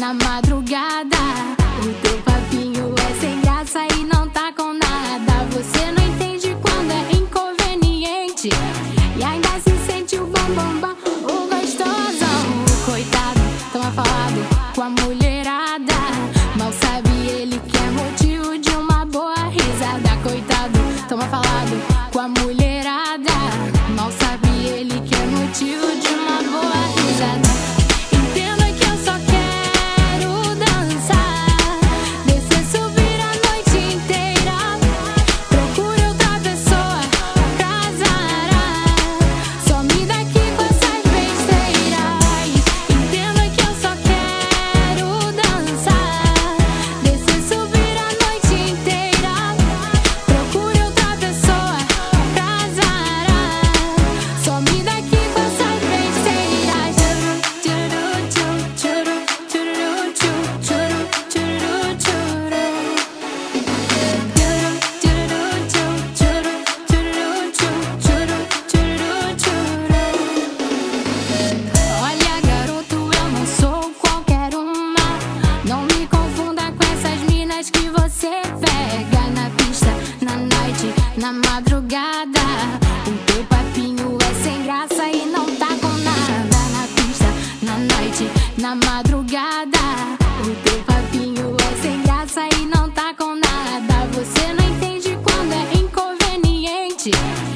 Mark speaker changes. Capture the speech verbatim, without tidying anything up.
Speaker 1: na madrugada. O teu papinho é sem graça e não tá com nada. Você não entende quando é inconveniente e ainda se sente o bom, bom, bom, o gostosão. Coitado, toma falado com a mulherada. Mal sabe ele que é motivo de uma boa risada. Coitado, toma falado com a mulherada. Mal sabe ele que é motivo de uma boa risada. Entenda que eu só quero dançar, descer, subir a noite inteira. Procure outra pessoa pra zarar, some daqui com essas besteiras. Entenda que eu só quero dançar, descer, subir a noite inteira. Procure outra pessoa pra zarar, some daqui com essas besteiras. Tchuru, tchuru, tchuru, tchuru, tchuru, tchuru, tchuru. Olha, garoto, eu não sou qualquer uma. Não me confunda com essas minas que você pega na pista, na night, na madrugada. O teu papinho é sem graça e não tá com nada. Na pista, na night, na madrugada. O teu papinho é sem graça e não tá com nada. Você não entende quando é inconveniente